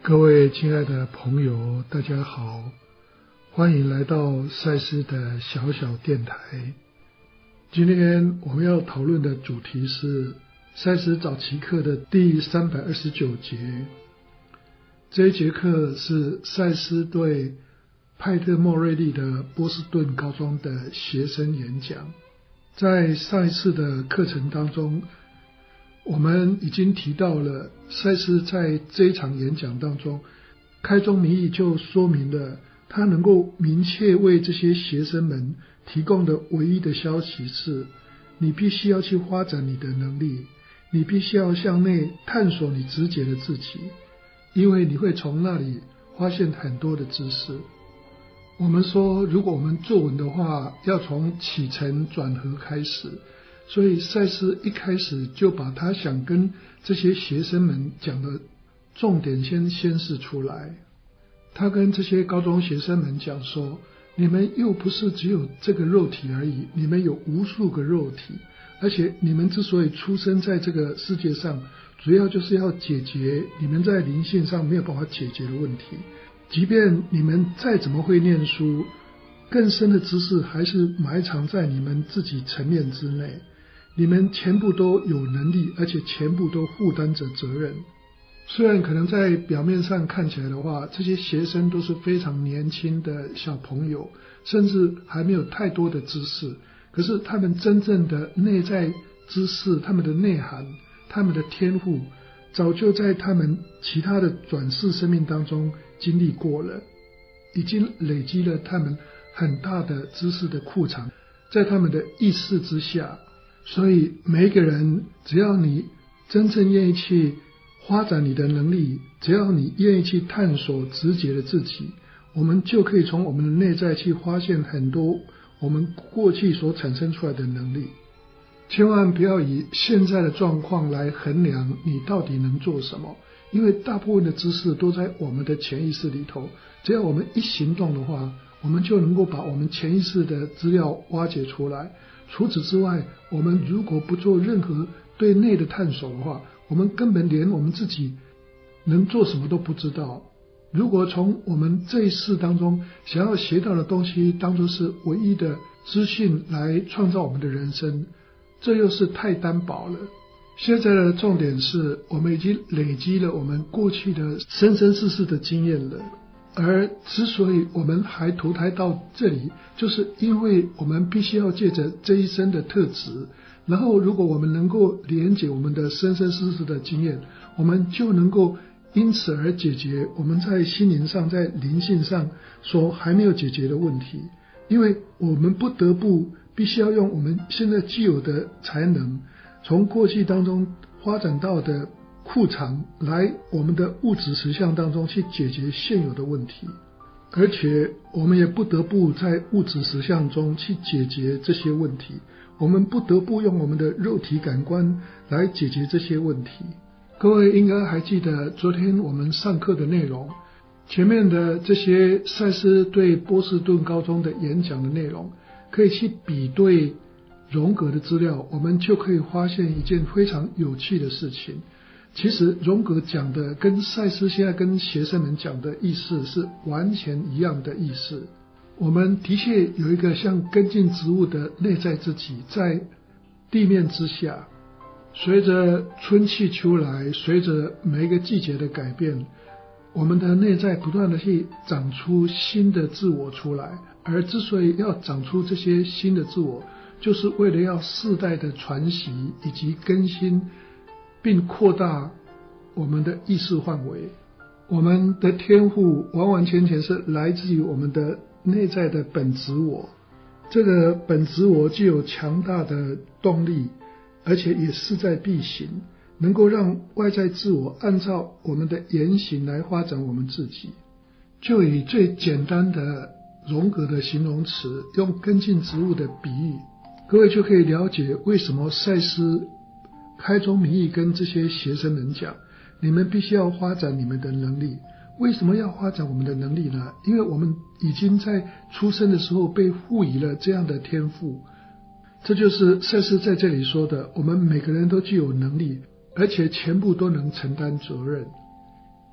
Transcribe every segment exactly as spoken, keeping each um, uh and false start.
各位亲爱的朋友，大家好，欢迎来到赛斯的小小电台。今天我们要讨论的主题是赛斯早期课的第三百二十九节。这一节课是赛斯对派特莫瑞利的波士顿高中的学生演讲。在上一次的课程当中，我们已经提到了赛斯在这一场演讲当中，开宗明义就说明了他能够明确为这些学生们提供的唯一的消息是，你必须要去发展你的能力，你必须要向内探索你直觉的自己，因为你会从那里发现很多的知识。我们说，如果我们作文的话，要从起承转合开始，所以赛斯一开始就把他想跟这些学生们讲的重点先宣示出来。他跟这些高中学生们讲说，你们又不是只有这个肉体而已，你们有无数个肉体，而且你们之所以出生在这个世界上，主要就是要解决你们在灵性上没有办法解决的问题。即便你们再怎么会念书，更深的知识还是埋藏在你们自己层面之内。你们全部都有能力，而且全部都负担着责任。虽然可能在表面上看起来的话，这些学生都是非常年轻的小朋友，甚至还没有太多的知识，可是他们真正的内在知识，他们的内涵，他们的天赋，早就在他们其他的转世生命当中经历过了，已经累积了他们很大的知识的库藏，在他们的意识之下。所以每一个人，只要你真正愿意去发展你的能力，只要你愿意去探索直觉的自己，我们就可以从我们的内在去发现很多我们过去所产生出来的能力。千万不要以现在的状况来衡量你到底能做什么，因为大部分的知识都在我们的潜意识里头，只要我们一行动的话，我们就能够把我们潜意识的资料挖掘出来。除此之外，我们如果不做任何对内的探索的话，我们根本连我们自己能做什么都不知道。如果从我们这一世当中想要学到的东西当作是唯一的资讯来创造我们的人生，这又是太单薄了。现在的重点是，我们已经累积了我们过去的生生世世的经验了，而之所以我们还投胎到这里，就是因为我们必须要借着这一生的特质，然后如果我们能够连结我们的生生世世的经验，我们就能够因此而解决我们在心灵上在灵性上所还没有解决的问题。因为我们不得不必须要用我们现在具有的才能，从过去当中发展到的库藏，来我们的物质实相当中去解决现有的问题，而且我们也不得不在物质实相中去解决这些问题，我们不得不用我们的肉体感官来解决这些问题。各位应该还记得昨天我们上课的内容，前面的这些赛斯对波士顿高中的演讲的内容，可以去比对荣格的资料，我们就可以发现一件非常有趣的事情。其实荣格讲的跟赛斯现在跟学生们讲的意思是完全一样的意思。我们的确有一个像根茎植物的内在自己，在地面之下，随着春去秋来，随着每一个季节的改变，我们的内在不断的去长出新的自我出来，而之所以要长出这些新的自我，就是为了要世代的传习以及更新，并扩大我们的意识范围。我们的天赋完完全全是来自于我们的内在的本质我，这个本质我具有强大的动力，而且也势在必行，能够让外在自我按照我们的言行来发展我们自己。就以最简单的荣格的形容词，用根茎植物的比喻，各位就可以了解为什么赛斯开宗明义跟这些学生们讲，你们必须要发展你们的能力。为什么要发展我们的能力呢？因为我们已经在出生的时候被赋予了这样的天赋。这就是赛斯在这里说的，我们每个人都具有能力，而且全部都能承担责任。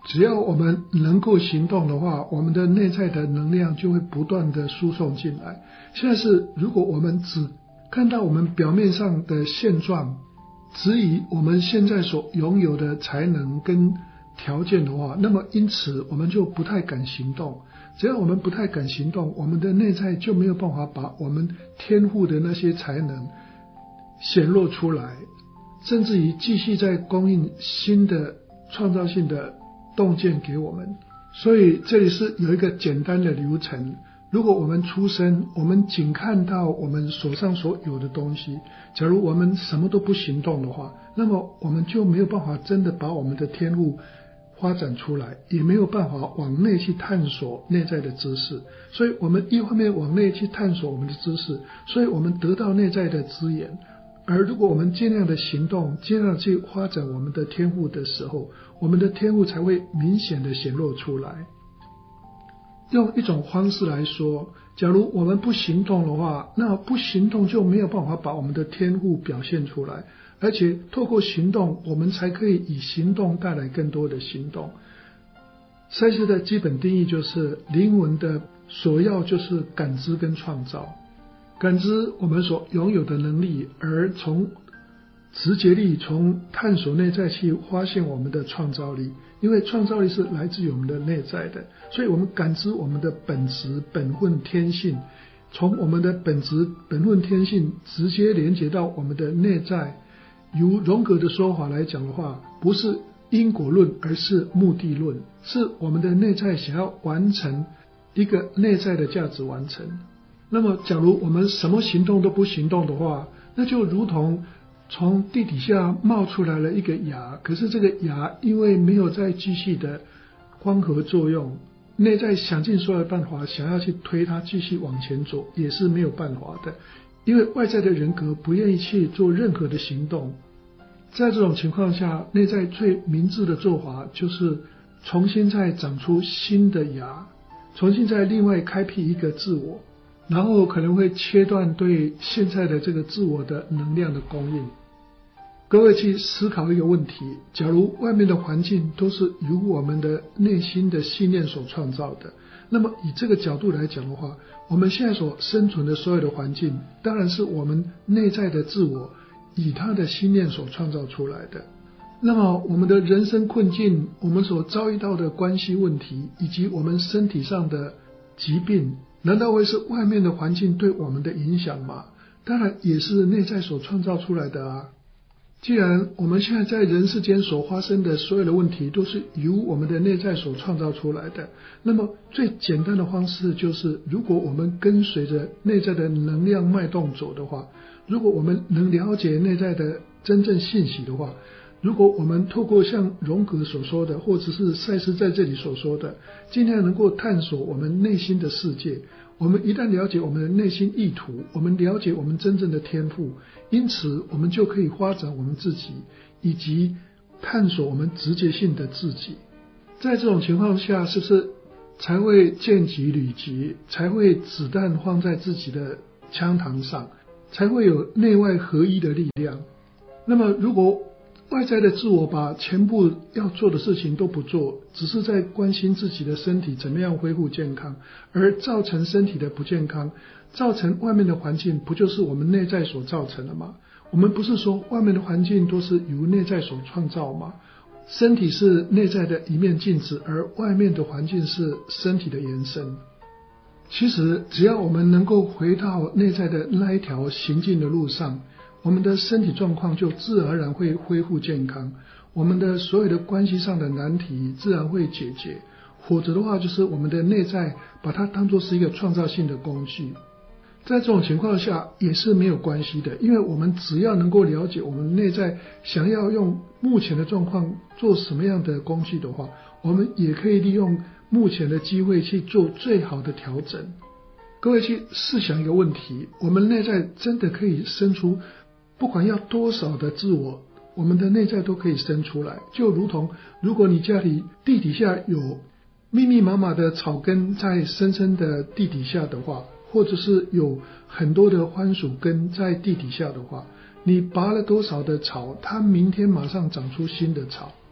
只要我们能够行动的话，我们的内在的能量就会不断的输送进来。现在是如果我们只看到我们表面上的现状，只以我们现在所拥有的才能跟条件的话，那么因此我们就不太敢行动。只要我们不太敢行动，我们的内在就没有办法把我们天赋的那些才能显露出来，甚至于继续在供应新的创造性的洞见给我们。所以这里是有一个简单的流程，如果我们出生，我们仅看到我们手上所有的东西，假如我们什么都不行动的话，那么我们就没有办法真的把我们的天赋发展出来，也没有办法往内去探索内在的知识。所以我们一方面往内去探索我们的知识，所以我们得到内在的资源。而如果我们尽量的行动，尽量去发展我们的天赋的时候，我们的天赋才会明显的显露出来。用一种方式来说，假如我们不行动的话，那不行动就没有办法把我们的天赋表现出来，而且透过行动，我们才可以以行动带来更多的行动。赛斯的基本定义就是，灵魂的所要就是感知跟创造。感知我们所拥有的能力，而从直觉力，从探索内在去发现我们的创造力。因为创造力是来自于我们的内在的，所以我们感知我们的本质、本分、天性，从我们的本质、本分、天性直接连接到我们的内在。由荣格的说法来讲的话，不是因果论，而是目的论，是我们的内在想要完成一个内在的价值完成。那么假如我们什么行动都不行动的话，那就如同从地底下冒出来了一个芽，可是这个芽因为没有再继续的光合作用，内在想尽所有的办法想要去推它继续往前走，也是没有办法的，因为外在的人格不愿意去做任何的行动。在这种情况下，内在最明智的做法就是重新再长出新的芽，重新再另外开辟一个自我，然后可能会切断对现在的这个自我的能量的供应。各位去思考一个问题，假如外面的环境都是由我们的内心的信念所创造的，那么以这个角度来讲的话，我们现在所生存的所有的环境，当然是我们内在的自我以他的信念所创造出来的。那么我们的人生困境，我们所遭遇到的关系问题，以及我们身体上的疾病，难道会是外面的环境对我们的影响吗？当然也是内在所创造出来的啊。既然我们现在在人世间所发生的所有的问题都是由我们的内在所创造出来的，那么最简单的方式就是，如果我们跟随着内在的能量脉动走的话，如果我们能了解内在的真正信息的话，如果我们透过像荣格所说的，或者是赛斯在这里所说的，尽量能够探索我们内心的世界，我们一旦了解我们的内心意图，我们了解我们真正的天赋，因此我们就可以发展我们自己，以及探索我们直觉性的自己。在这种情况下，是不是才会见机履机，才会子弹放在自己的枪膛上，才会有内外合一的力量。那么如果外在的自我把全部要做的事情都不做，只是在关心自己的身体怎么样恢复健康，而造成身体的不健康，造成外面的环境，不就是我们内在所造成的吗？我们不是说外面的环境都是由内在所创造吗？身体是内在的一面镜子，而外面的环境是身体的延伸。其实只要我们能够回到内在的那一条行进的路上，我们的身体状况就自然而然会恢复健康，我们的所有的关系上的难题自然会解决，否则的话就是我们的内在把它当作是一个创造性的工具。在这种情况下也是没有关系的，因为我们只要能够了解我们内在想要用目前的状况做什么样的工具的话，我们也可以利用目前的机会去做最好的调整。各位去试想一个问题，我们内在真的可以生出不管要多少的自我，我们的内在都可以生出来。就如同如果你家里地底下有密密麻麻的草根在深深的地底下的话，或者是有很多的番薯根在地底下的话，你拔了多少的草，它明天马上长出新的草。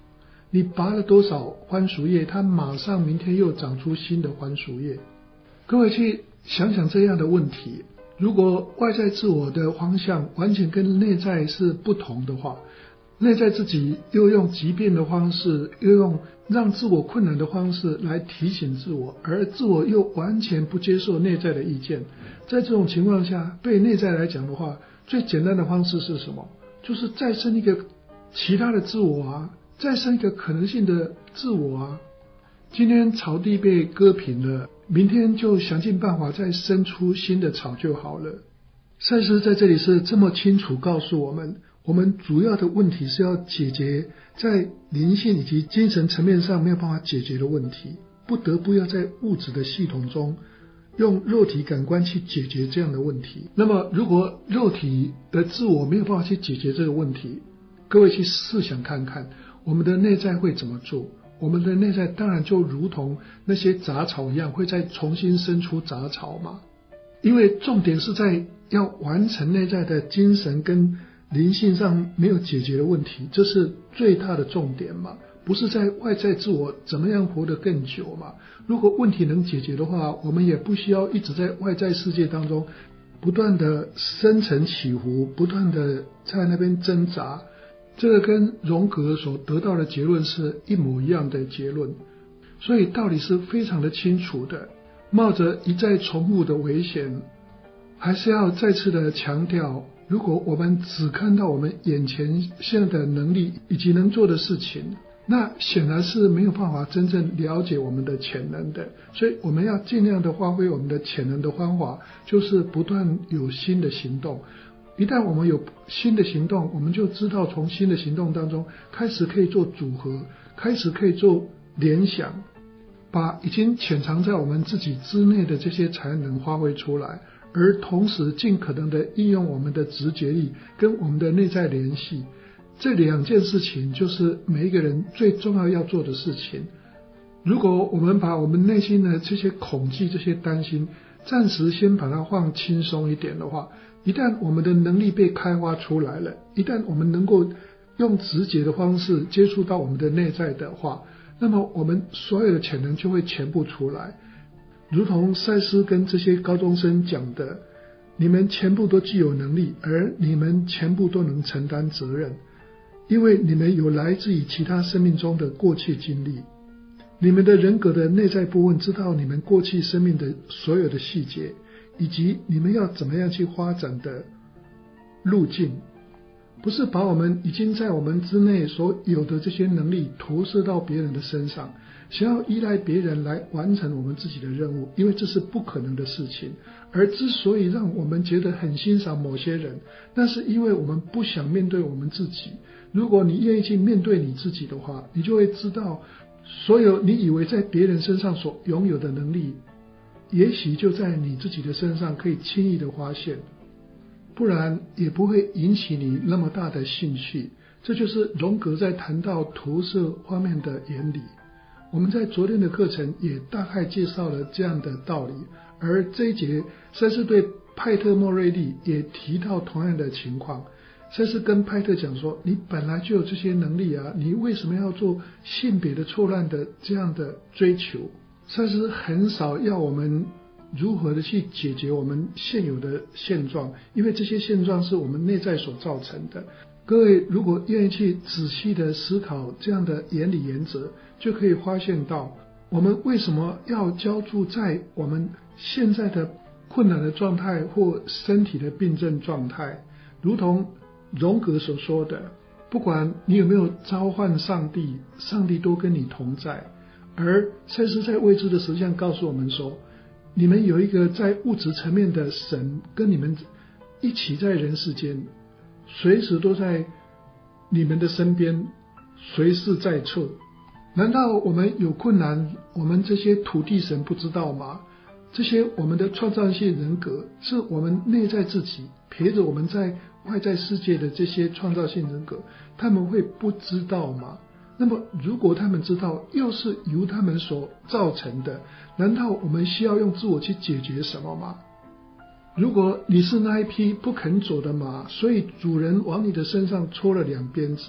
你拔了多少番薯叶，它马上明天又长出新的番薯叶。各位去想想这样的问题，如果外在自我的方向完全跟内在是不同的话，内在自己又用疾病的方式，又用让自我困难的方式来提醒自我，而自我又完全不接受内在的意见。在这种情况下，对内在来讲的话，最简单的方式是什么？就是再生一个其他的自我啊，再生一个可能性的自我啊。今天草地被割平了，明天就想尽办法再生出新的草就好了。赛斯在这里是这么清楚告诉我们，我们主要的问题是要解决在灵性以及精神层面上没有办法解决的问题，不得不要在物质的系统中用肉体感官去解决这样的问题。那么如果肉体的自我没有办法去解决这个问题，各位去试想看看，我们的内在会怎么做？我们的内在当然就如同那些杂草一样，会再重新生出杂草嘛。因为重点是在要完成内在的精神跟灵性上没有解决的问题，这是最大的重点嘛，不是在外在自我怎么样活得更久嘛。如果问题能解决的话，我们也不需要一直在外在世界当中不断的深沉起伏，不断的在那边挣扎。这个跟荣格所得到的结论是一模一样的结论，所以道理是非常的清楚的。冒着一再重复的危险，还是要再次的强调，如果我们只看到我们眼前现在的能力以及能做的事情，那显然是没有办法真正了解我们的潜能的。所以我们要尽量的发挥我们的潜能的方法，就是不断有新的行动。一旦我们有新的行动，我们就知道从新的行动当中开始可以做组合，开始可以做联想，把已经潜藏在我们自己之内的这些才能发挥出来，而同时尽可能的应用我们的直觉力跟我们的内在联系。这两件事情就是每一个人最重要要做的事情。如果我们把我们内心的这些恐惧、这些担心暂时先把它放轻松一点的话，一旦我们的能力被开发出来了，一旦我们能够用直觉的方式接触到我们的内在的话，那么我们所有的潜能就会全部出来。如同赛斯跟这些高中生讲的，你们全部都具有能力，而你们全部都能承担责任，因为你们有来自于其他生命中的过去经历。你们的人格的内在部分知道你们过去生命的所有的细节，以及你们要怎么样去发展的路径，不是把我们已经在我们之内所有的这些能力投射到别人的身上，想要依赖别人来完成我们自己的任务，因为这是不可能的事情。而之所以让我们觉得很欣赏某些人，那是因为我们不想面对我们自己。如果你愿意去面对你自己的话，你就会知道所有你以为在别人身上所拥有的能力，也许就在你自己的身上可以轻易的发现，不然也不会引起你那么大的兴趣。这就是荣格在谈到投射方面的原理。我们在昨天的课程也大概介绍了这样的道理，而这一节赛斯对派特莫瑞利也提到同样的情况。赛斯跟派特讲说，你本来就有这些能力啊，你为什么要做性别的错乱的这样的追求？赛斯很少要我们如何的去解决我们现有的现状，因为这些现状是我们内在所造成的。各位如果愿意去仔细的思考这样的原理原则，就可以发现到我们为什么要浇筑在我们现在的困难的状态或身体的病症状态。如同荣格所说的，不管你有没有召唤上帝，上帝都跟你同在。而赛斯在未知的实相告诉我们说，你们有一个在物质层面的神跟你们一起在人世间，随时都在你们的身边，随时在侧。难道我们有困难，我们这些土地神不知道吗？这些我们的创造性人格是我们内在自己陪着我们在外在世界的这些创造性人格，他们会不知道吗？那么如果他们知道，又是由他们所造成的，难道我们需要用自我去解决什么吗？如果你是那一匹不肯走的马，所以主人往你的身上戳了两鞭子，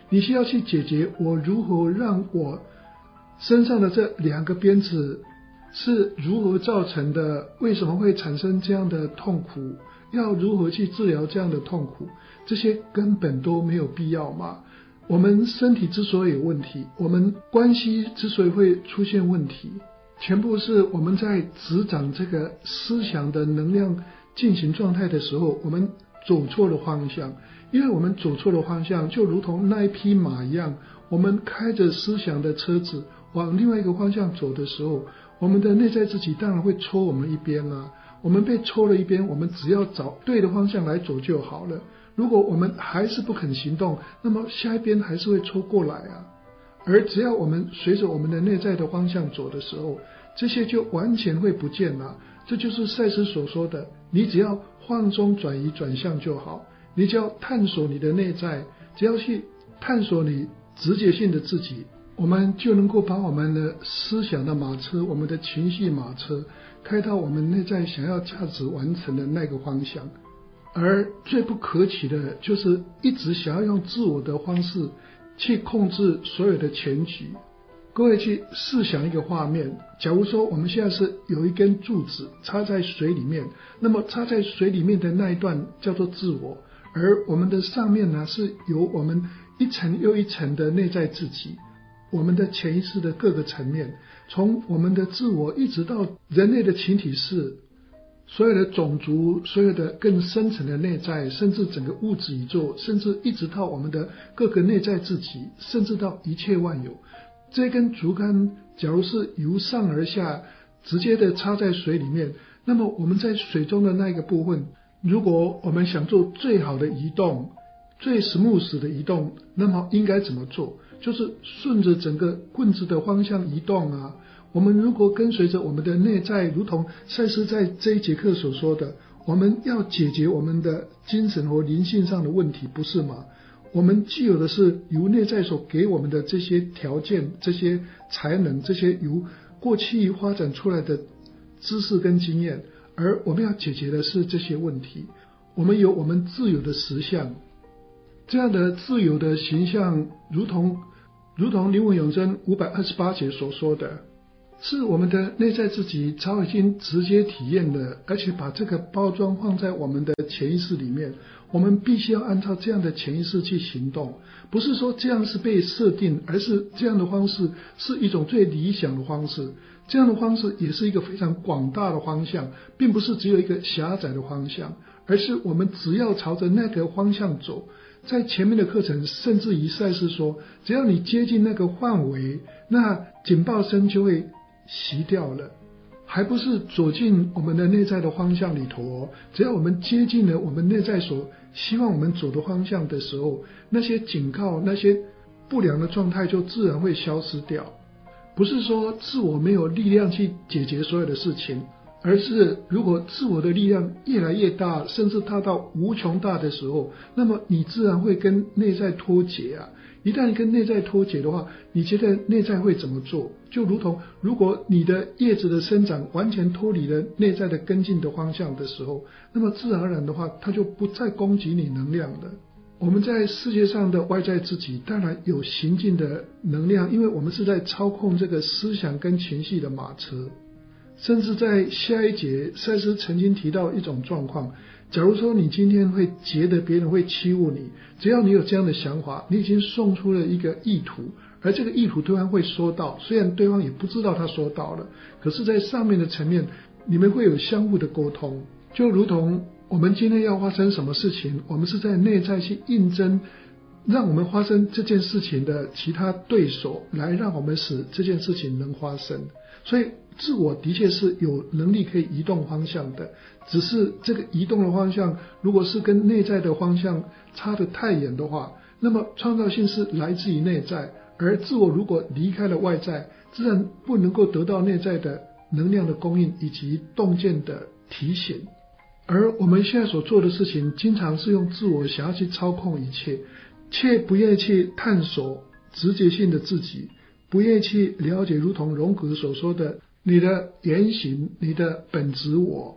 你需要去解决我如何让我身上的这两个鞭子是如何造成的，为什么会产生这样的痛苦，要如何去治疗这样的痛苦，这些根本都没有必要嘛。我们身体之所以有问题，我们关系之所以会出现问题，全部是我们在执掌这个思想的能量进行状态的时候，我们走错了方向。因为我们走错了方向，就如同那一匹马一样，我们开着思想的车子往另外一个方向走的时候，我们的内在自己当然会抽我们一边啊。我们被抽了一边，我们只要找对的方向来走就好了。如果我们还是不肯行动，那么下一边还是会抽过来啊。而只要我们随着我们的内在的方向走的时候，这些就完全会不见了。这就是赛斯所说的，你只要放松转移转向就好，你只要探索你的内在，只要去探索你直觉性的自己，我们就能够把我们的思想的马车，我们的情绪马车开到我们内在想要价值完成的那个方向。而最不可取的就是一直想要用自我的方式去控制所有的全局。各位去试想一个画面，假如说我们现在是有一根柱子插在水里面，那么插在水里面的那一段叫做自我，而我们的上面呢，是由我们一层又一层的内在自己，我们的潜意识的各个层面，从我们的自我一直到人类的群体式，所有的种族，所有的更深层的内在，甚至整个物质宇宙，甚至一直到我们的各个内在自己，甚至到一切万有。这根竹竿假如是由上而下直接的插在水里面，那么我们在水中的那个部分，如果我们想做最好的移动，最 smooth 的移动，那么应该怎么做？就是顺着整个棍子的方向移动啊。我们如果跟随着我们的内在，如同赛斯在这一节课所说的，我们要解决我们的精神和灵性上的问题，不是吗？我们具有的是由内在所给我们的这些条件，这些才能，这些由过去发展出来的知识跟经验，而我们要解决的是这些问题。我们有我们自由的实相，这样的自由的形象，如同如同灵魂永生五百二十八节所说的，是我们的内在自己早已经直接体验了，而且把这个包装放在我们的潜意识里面。我们必须要按照这样的潜意识去行动，不是说这样是被设定，而是这样的方式是一种最理想的方式。这样的方式也是一个非常广大的方向，并不是只有一个狭窄的方向，而是我们只要朝着那个方向走。在前面的课程甚至于赛斯说，只要你接近那个范围，那警报声就会熄掉了。还不是走进我们的内在的方向里头哦，只要我们接近了我们内在所希望我们走的方向的时候，那些警告，那些不良的状态就自然会消失掉。不是说自我没有力量去解决所有的事情，而是如果自我的力量越来越大，甚至大到无穷大的时候，那么你自然会跟内在脱节啊。一旦跟内在脱节的话，你觉得内在会怎么做？就如同如果你的叶子的生长完全脱离了内在的跟进的方向的时候，那么自然而然的话，它就不再供给你能量了。我们在世界上的外在自己当然有行进的能量，因为我们是在操控这个思想跟情绪的马车。甚至在下一节，赛斯曾经提到一种状况，假如说你今天会觉得别人会欺负你，只要你有这样的想法，你已经送出了一个意图，而这个意图对方会收到，虽然对方也不知道他收到了，可是在上面的层面，你们会有相互的沟通。就如同我们今天要发生什么事情，我们是在内在去印证让我们发生这件事情的其他对手，来让我们使这件事情能发生。所以自我的确是有能力可以移动方向的，只是这个移动的方向如果是跟内在的方向差得太远的话，那么创造性是来自于内在，而自我如果离开了外在，自然不能够得到内在的能量的供应以及洞见的提醒。而我们现在所做的事情，经常是用自我想要去操控一切，却不愿意去探索直觉性的自己，不愿意去了解如同荣格所说的你的原型，你的本质我。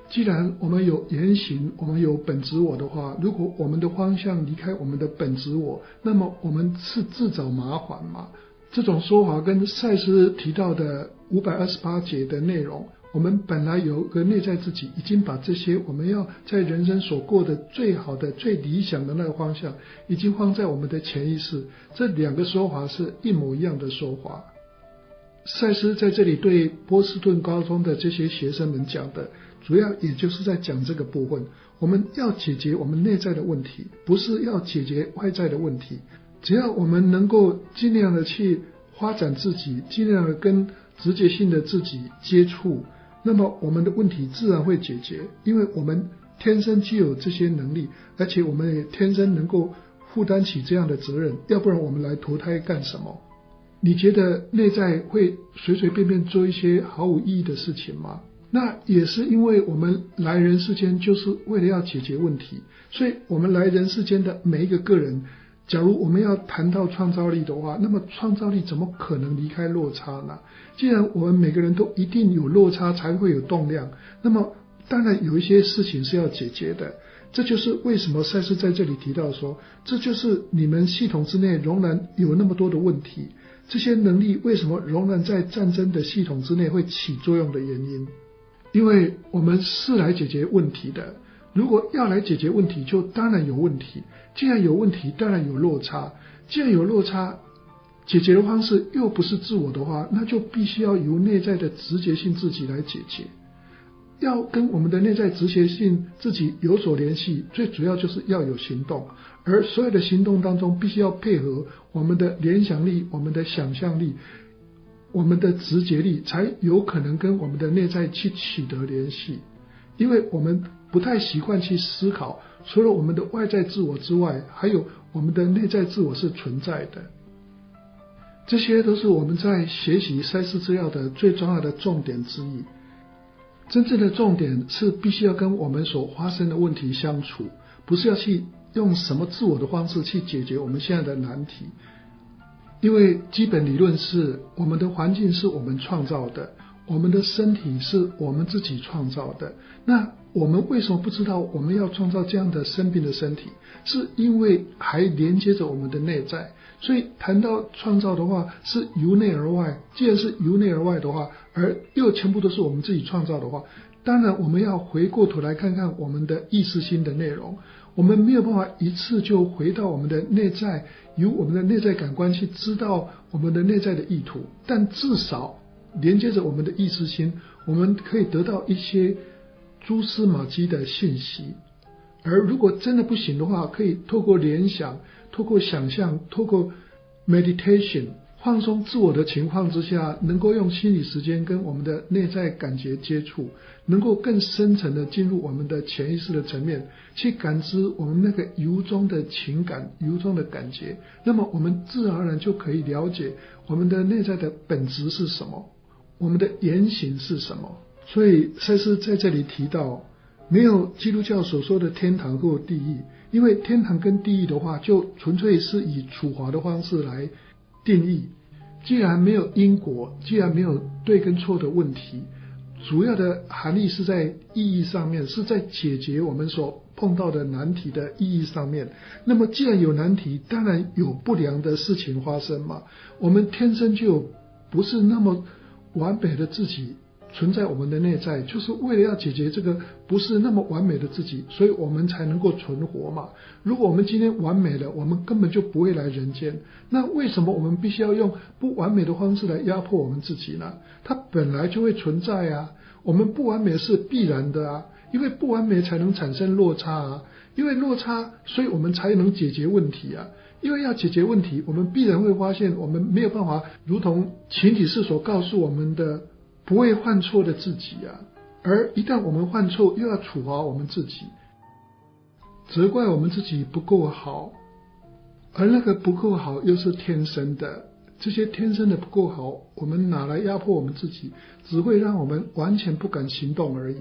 既然我们有言行，我们有本质我的话，如果我们的方向离开我们的本质我，那么我们是自找麻烦嘛。这种说法跟赛斯提到的五百二十八节的内容，我们本来有个内在自己，已经把这些我们要在人生所过的最好的最理想的那个方向已经放在我们的潜意识，这两个说法是一模一样的说法。赛斯在这里对波士顿高中的这些学生们讲的，主要也就是在讲这个部分，我们要解决我们内在的问题，不是要解决外在的问题。只要我们能够尽量的去发展自己，尽量的跟直觉性的自己接触，那么我们的问题自然会解决，因为我们天生具有这些能力，而且我们也天生能够负担起这样的责任，要不然我们来投胎干什么？你觉得内在会随随便便做一些毫无意义的事情吗？那也是因为我们来人世间就是为了要解决问题，所以我们来人世间的每一个个人，假如我们要谈到创造力的话，那么创造力怎么可能离开落差呢？既然我们每个人都一定有落差才会有动量，那么当然有一些事情是要解决的。这就是为什么赛斯在这里提到说，这就是你们系统之内仍然有那么多的问题，这些能力为什么仍然在战争的系统之内会起作用的原因。因为我们是来解决问题的，如果要来解决问题，就当然有问题，既然有问题，当然有落差，既然有落差，解决的方式又不是自我的话，那就必须要由内在的直觉性自己来解决。要跟我们的内在直觉性自己有所联系，最主要就是要有行动，而所有的行动当中必须要配合我们的联想力、我们的想象力、我们的直觉力，才有可能跟我们的内在去取得联系。因为我们不太习惯去思考，除了我们的外在自我之外，还有我们的内在自我是存在的。这些都是我们在学习赛斯资料的最重要的重点之一。真正的重点是必须要跟我们所发生的问题相处，不是要去用什么自我的方式去解决我们现在的难题。因为基本理论是，我们的环境是我们创造的，我们的身体是我们自己创造的。那我们为什么不知道我们要创造这样的生病的身体？是因为还连接着我们的内在。所以谈到创造的话，是由内而外。既然是由内而外的话，而又全部都是我们自己创造的话，当然我们要回过头来看看我们的意识心的内容。我们没有办法一次就回到我们的内在，由我们的内在感官去知道我们的内在的意图，但至少连接着我们的意识心，我们可以得到一些蛛丝马迹的信息。而如果真的不行的话，可以透过联想，透过想象，透过 meditation 放松自我的情况之下，能够用心理时间跟我们的内在感觉接触，能够更深层的进入我们的潜意识的层面，去感知我们那个由衷的情感，由衷的感觉，那么我们自然而然就可以了解我们的内在的本质是什么，我们的言行是什么。所以赛斯在这里提到，没有基督教所说的天堂或地狱，因为天堂跟地狱的话，就纯粹是以处罚的方式来定义。既然没有因果，既然没有对跟错的问题，主要的含义是在意义上面，是在解决我们所碰到的难题的意义上面。那么既然有难题，当然有不良的事情发生嘛。我们天生就有不是那么完美的自己存在我们的内在，就是为了要解决这个不是那么完美的自己，所以我们才能够存活嘛。如果我们今天完美了，我们根本就不会来人间。那为什么我们必须要用不完美的方式来压迫我们自己呢？它本来就会存在啊，我们不完美是必然的啊，因为不完美才能产生落差啊，因为落差，所以我们才能解决问题啊。因为要解决问题，我们必然会发现我们没有办法如同群体式所告诉我们的不会犯错的自己啊，而一旦我们犯错，又要处罚我们自己，责怪我们自己不够好，而那个不够好又是天生的，这些天生的不够好，我们拿来压迫我们自己，只会让我们完全不敢行动而已。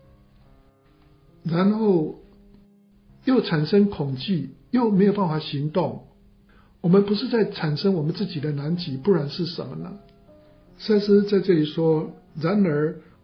然后又产生恐惧，又没有办法行动，我们不是在产生我们自己的难题，不然是什么呢？赛斯在这里说，然而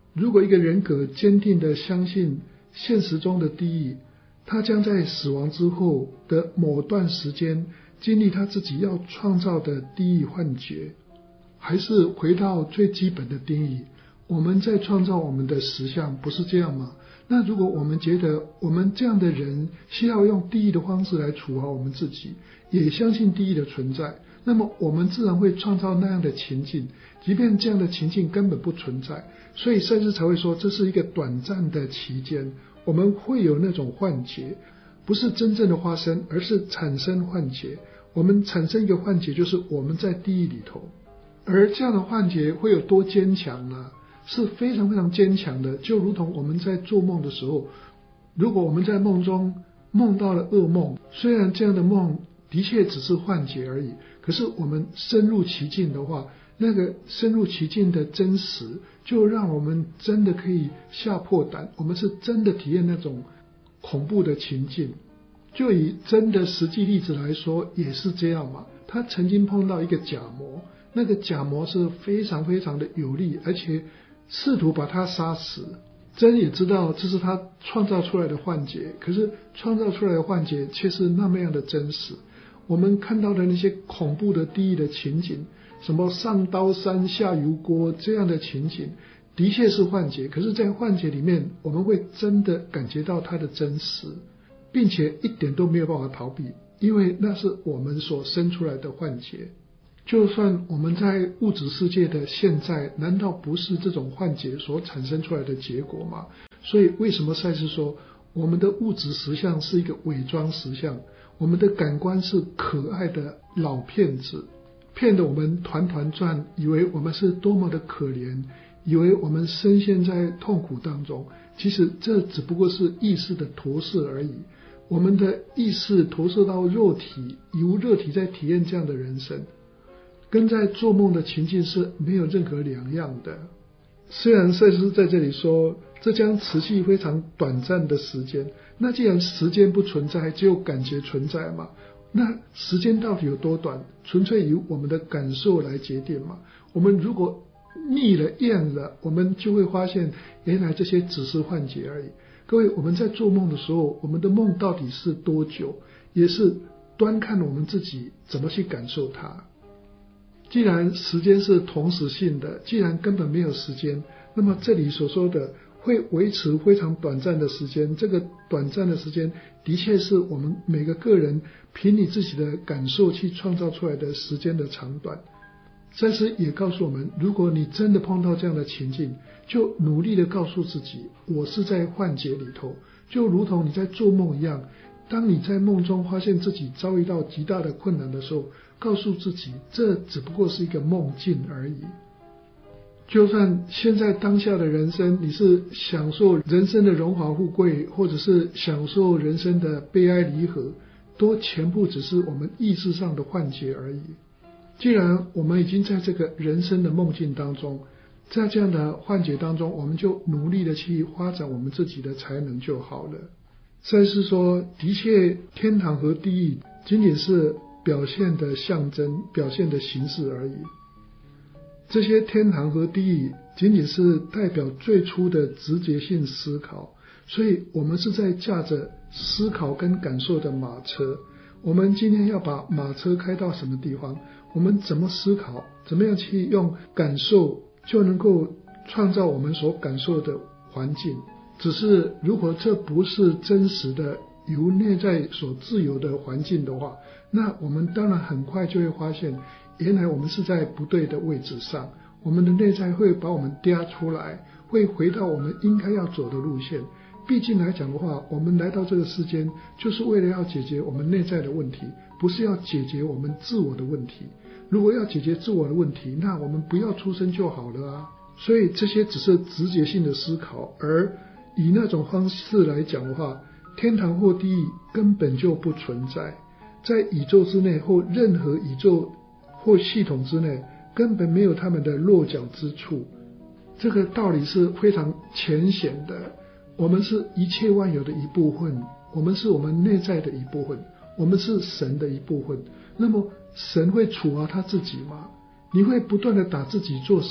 如果一个人格坚定地相信现实中的地狱，他将在死亡之后的某段时间经历他自己要创造的地狱幻觉。还是回到最基本的定义，我们在创造我们的实相，不是这样吗？那如果我们觉得我们这样的人需要用地狱的方式来处罚我们自己，也相信地狱的存在，那么我们自然会创造那样的情境，即便这样的情境根本不存在。所以赛斯才会说这是一个短暂的期间，我们会有那种幻觉，不是真正的发生，而是产生幻觉。我们产生一个幻觉，就是我们在地狱里头。而这样的幻觉会有多坚强呢？是非常非常坚强的，就如同我们在做梦的时候，如果我们在梦中梦到了噩梦，虽然这样的梦的确只是幻觉而已，可是我们深入其境的话，那个深入其境的真实就让我们真的可以吓破胆，我们是真的体验那种恐怖的情境。就以真的实际例子来说也是这样嘛，他曾经碰到一个假魔，那个假魔是非常非常的有力，而且试图把他杀死。真也知道这是他创造出来的幻觉，可是创造出来的幻觉却是那么样的真实。我们看到的那些恐怖的地狱的情景，什么上刀山下油锅这样的情景，的确是幻觉，可是在幻觉里面我们会真的感觉到它的真实，并且一点都没有办法逃避，因为那是我们所生出来的幻觉。就算我们在物质世界的现在，难道不是这种幻觉所产生出来的结果吗？所以为什么赛斯说我们的物质实相是一个伪装实相，我们的感官是可爱的老骗子，骗得我们团团转，以为我们是多么的可怜，以为我们深陷在痛苦当中。其实这只不过是意识的投射而已，我们的意识投射到肉体，由肉体在体验这样的人生，跟在做梦的情境是没有任何两样的。虽然赛斯在这里说这将持续非常短暂的时间，那既然时间不存在，只有感觉存在嘛，那时间到底有多短，纯粹由我们的感受来决定嘛。我们如果腻了厌了，我们就会发现原来这些只是幻觉而已。各位，我们在做梦的时候，我们的梦到底是多久，也是端看我们自己怎么去感受它。既然时间是同时性的，既然根本没有时间，那么这里所说的会维持非常短暂的时间，这个短暂的时间的确是我们每个个人凭你自己的感受去创造出来的时间的长短。赛斯也告诉我们，如果你真的碰到这样的情境，就努力的告诉自己，我是在幻觉里头，就如同你在做梦一样。当你在梦中发现自己遭遇到极大的困难的时候，告诉自己这只不过是一个梦境而已。就算现在当下的人生你是享受人生的荣华富贵，或者是享受人生的悲哀离合，都全部只是我们意识上的幻觉而已。既然我们已经在这个人生的梦境当中，在这样的幻觉当中，我们就努力的去发展我们自己的才能就好了。赛斯说，的确天堂和地狱仅仅是表现的象征，表现的形式而已。这些天堂和地狱仅仅是代表最初的直觉性思考，所以我们是在驾着思考跟感受的马车。我们今天要把马车开到什么地方，我们怎么思考，怎么样去用感受就能够创造我们所感受的环境。只是如果这不是真实的由内在所自由的环境的话，那我们当然很快就会发现，原来我们是在不对的位置上，我们的内在会把我们嗲出来，会回到我们应该要走的路线。毕竟来讲的话，我们来到这个世间就是为了要解决我们内在的问题，不是要解决我们自我的问题。如果要解决自我的问题，那我们不要出生就好了啊。所以这些只是直觉性的思考，而以那种方式来讲的话，天堂或地狱根本就不存在，在宇宙之内或任何宇宙或系统之内根本没有他们的落脚之处。这个道理是非常浅显的，我们是一切万有的一部分，我们是我们内在的一部分，我们是神的一部分。那么神会处罚他自己吗？你会不断的打自己做什么？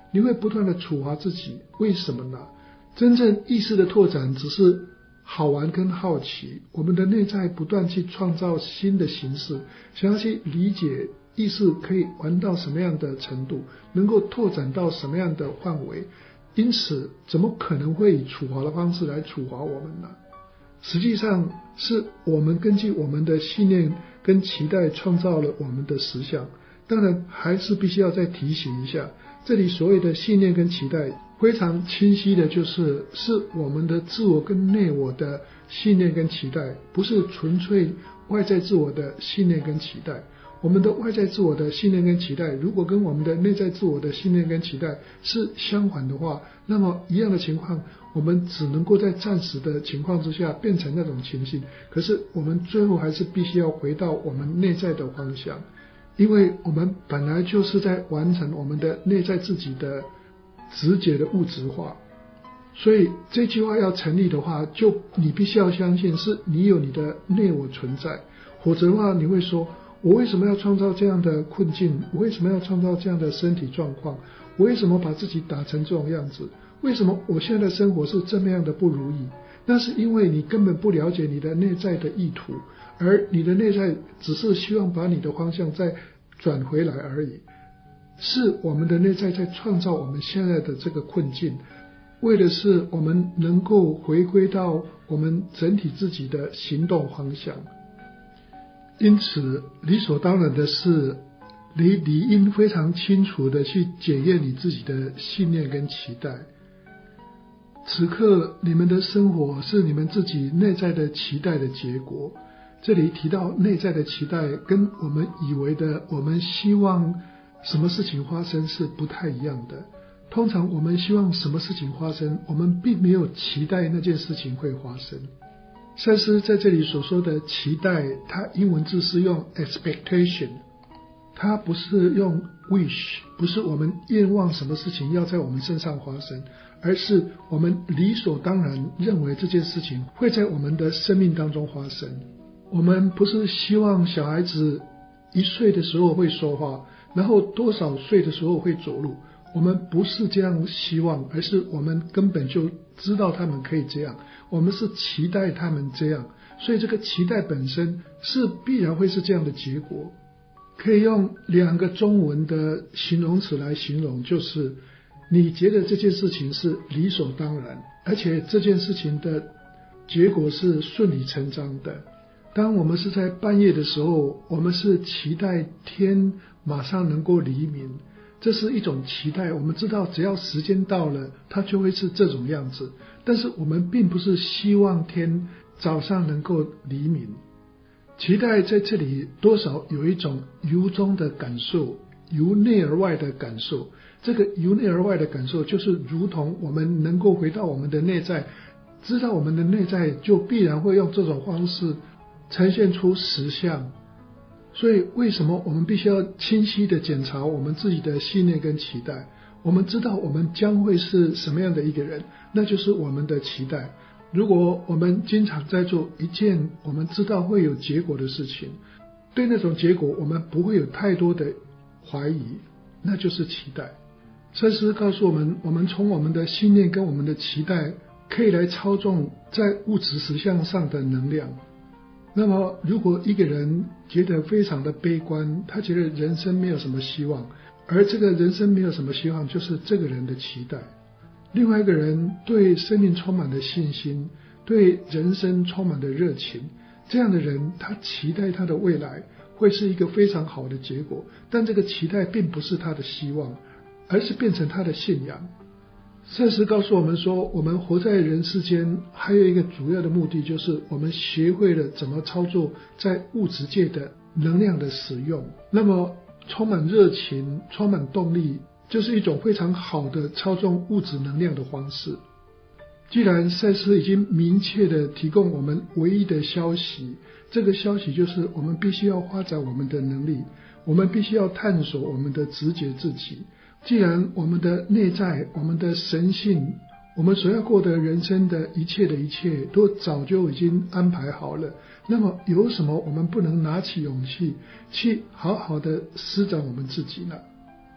你会不断的处罚自己，为什么呢？真正意识的拓展只是好玩跟好奇，我们的内在不断去创造新的形式，想要去理解意识可以玩到什么样的程度，能够拓展到什么样的范围，因此怎么可能会以处罚的方式来处罚我们呢？实际上是我们根据我们的信念跟期待创造了我们的实相。当然还是必须要再提醒一下，这里所谓的信念跟期待非常清晰的就是是我们的自我跟内我的信念跟期待，不是纯粹外在自我的信念跟期待。我们的外在自我的信念跟期待如果跟我们的内在自我的信念跟期待是相反的话，那么一样的情况我们只能够在暂时的情况之下变成那种情形，可是我们最后还是必须要回到我们内在的方向，因为我们本来就是在完成我们的内在自己的直觉的物质化。所以这句话要成立的话，就你必须要相信是你有你的内我存在，否则的话你会说，我为什么要创造这样的困境？我为什么要创造这样的身体状况？我为什么把自己打成这种样子？为什么我现在的生活是这么样的不如意？那是因为你根本不了解你的内在的意图，而你的内在只是希望把你的方向再转回来而已。是我们的内在在创造我们现在的这个困境，为的是我们能够回归到我们整体自己的行动方向。因此理所当然的是，你理应非常清楚的去检验你自己的信念跟期待。此刻你们的生活是你们自己内在的期待的结果。这里提到内在的期待跟我们以为的我们希望什么事情发生是不太一样的。通常我们希望什么事情发生，我们并没有期待那件事情会发生。赛斯在这里所说的期待，它英文字是用 expectation， 它不是用 wish， 不是我们愿望什么事情要在我们身上发生，而是我们理所当然认为这件事情会在我们的生命当中发生。我们不是希望小孩子一岁的时候会说话，然后多少岁的时候会走路，我们不是这样希望，而是我们根本就知道他们可以这样，我们是期待他们这样，所以这个期待本身是必然会是这样的结果。可以用两个中文的形容词来形容，就是你觉得这件事情是理所当然，而且这件事情的结果是顺理成章的。当我们是在半夜的时候，我们是期待天马上能够黎明，这是一种期待，我们知道只要时间到了它就会是这种样子，但是我们并不是希望天早上能够黎明。期待在这里多少有一种由衷的感受，由内而外的感受。这个由内而外的感受就是如同我们能够回到我们的内在，知道我们的内在就必然会用这种方式呈现出实相。所以为什么我们必须要清晰的检查我们自己的信念跟期待？我们知道我们将会是什么样的一个人，那就是我们的期待。如果我们经常在做一件我们知道会有结果的事情，对那种结果我们不会有太多的怀疑，那就是期待。赛斯告诉我们，我们从我们的信念跟我们的期待可以来操纵在物质实相上的能量。那么如果一个人觉得非常的悲观，他觉得人生没有什么希望，而这个人生没有什么希望就是这个人的期待。另外一个人对生命充满了信心，对人生充满了热情，这样的人他期待他的未来会是一个非常好的结果，但这个期待并不是他的希望，而是变成他的信仰。赛斯告诉我们说，我们活在人世间还有一个主要的目的，就是我们学会了怎么操作在物质界的能量的使用。那么充满热情，充满动力，就是一种非常好的操纵物质能量的方式。既然赛斯已经明确的提供我们唯一的消息，这个消息就是我们必须要发展我们的能力，我们必须要探索我们的直觉自己。既然我们的内在，我们的神性，我们所要过的人生的一切的一切都早就已经安排好了，那么有什么我们不能拿起勇气去好好的施展我们自己呢？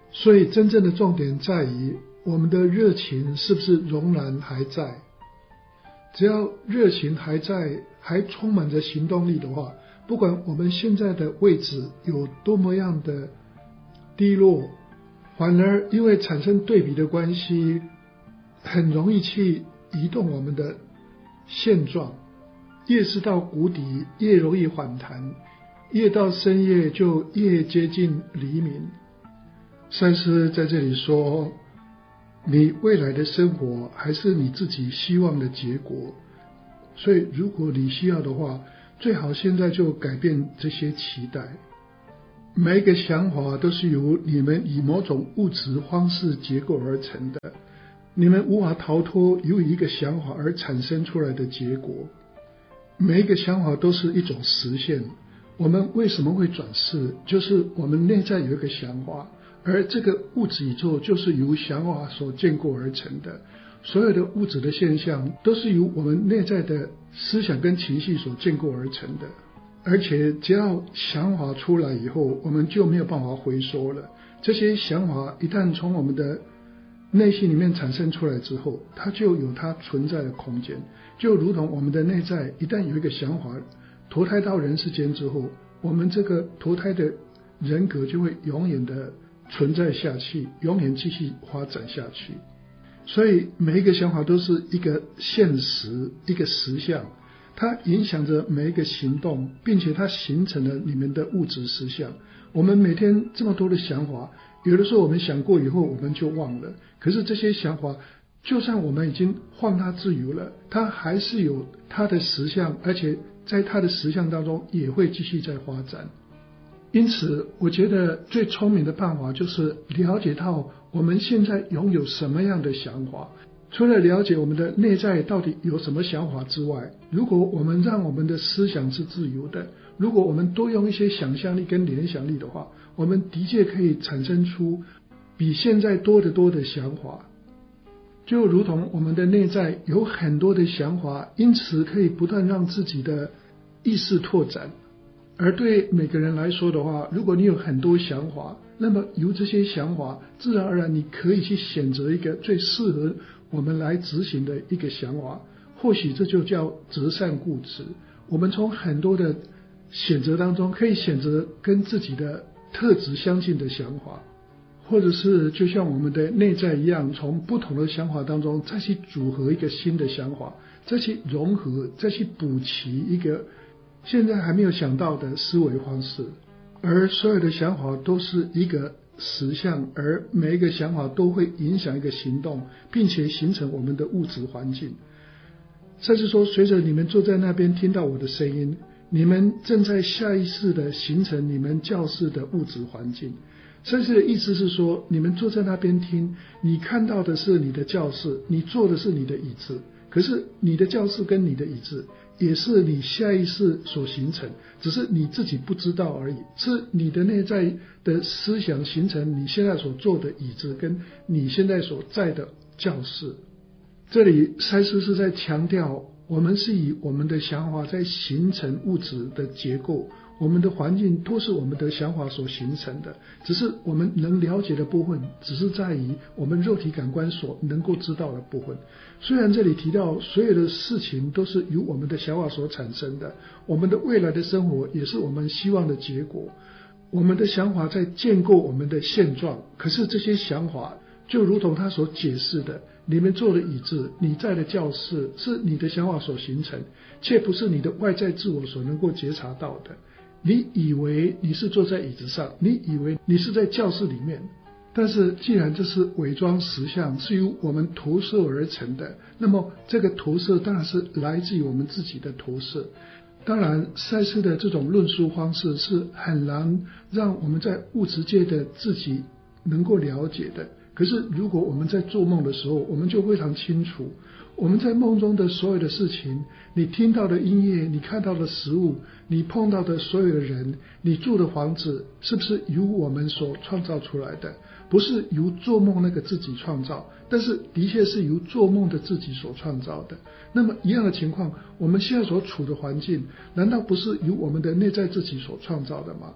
所以真正的重点在于我们的热情是不是仍然还在。只要热情还在，还充满着行动力的话，不管我们现在的位置有多么样的低落，反而因为产生对比的关系，很容易去移动我们的现状。越是到谷底，越容易反弹，越到深夜就越接近黎明。赛斯在这里说，你未来的生活还是你自己希望的结果，所以如果你需要的话，最好现在就改变这些期待。每一个想法都是由你们以某种物质方式结构而成的，你们无法逃脱由一个想法而产生出来的结果。每一个想法都是一种实现。我们为什么会转世？就是我们内在有一个想法，而这个物质宇宙就是由想法所建构而成的。所有的物质的现象都是由我们内在的思想跟情绪所建构而成的。而且只要想法出来以后，我们就没有办法回收了。这些想法一旦从我们的内心里面产生出来之后，它就有它存在的空间。就如同我们的内在一旦有一个想法投胎到人世间之后，我们这个投胎的人格就会永远的存在下去，永远继续发展下去。所以每一个想法都是一个现实，一个实相，它影响着每一个行动，并且它形成了你们的物质实相。我们每天这么多的想法，有的时候我们想过以后我们就忘了，可是这些想法就算我们已经放它自由了，它还是有它的实相，而且在它的实相当中也会继续在发展。因此我觉得最聪明的办法就是了解到我们现在拥有什么样的想法。除了了解我们的内在到底有什么想法之外，如果我们让我们的思想是自由的，如果我们多用一些想象力跟联想力的话，我们的确可以产生出比现在多得多的想法。就如同我们的内在有很多的想法，因此可以不断让自己的意识拓展。而对每个人来说的话，如果你有很多想法，那么由这些想法自然而然你可以去选择一个最适合我们来执行的一个想法，或许这就叫择善固执。我们从很多的选择当中可以选择跟自己的特质相近的想法，或者是就像我们的内在一样，从不同的想法当中再去组合一个新的想法，再去融合，再去补齐一个现在还没有想到的思维方式。而所有的想法都是一个实相，而每一个想法都会影响一个行动，并且形成我们的物质环境。甚至说，随着你们坐在那边听到我的声音，你们正在下意识的形成你们教室的物质环境。甚至的意思是说，你们坐在那边听，你看到的是你的教室，你坐的是你的椅子，可是你的教室跟你的椅子也是你下意识所形成，只是你自己不知道而已，是你的内在的思想形成你现在所坐的椅子跟你现在所在的教室。这里赛斯是在强调，我们是以我们的想法在形成物质的结构，我们的环境都是我们的想法所形成的，只是我们能了解的部分只是在于我们肉体感官所能够知道的部分。虽然这里提到所有的事情都是由我们的想法所产生的，我们的未来的生活也是我们希望的结果，我们的想法在建构我们的现状。可是这些想法就如同他所解释的，你们坐的椅子，你在的教室，是你的想法所形成，却不是你的外在自我所能够觉察到的。你以为你是坐在椅子上，你以为你是在教室里面，但是既然这是伪装实相，是由我们投射而成的，那么这个投射当然是来自于我们自己的投射。当然赛斯的这种论述方式是很难让我们在物质界的自己能够了解的，可是如果我们在做梦的时候，我们就非常清楚，我们在梦中的所有的事情，你听到的音乐，你看到的食物，你碰到的所有的人，你住的房子，是不是由我们所创造出来的？不是由做梦那个自己创造，但是的确是由做梦的自己所创造的。那么一样的情况，我们现在所处的环境，难道不是由我们的内在自己所创造的吗？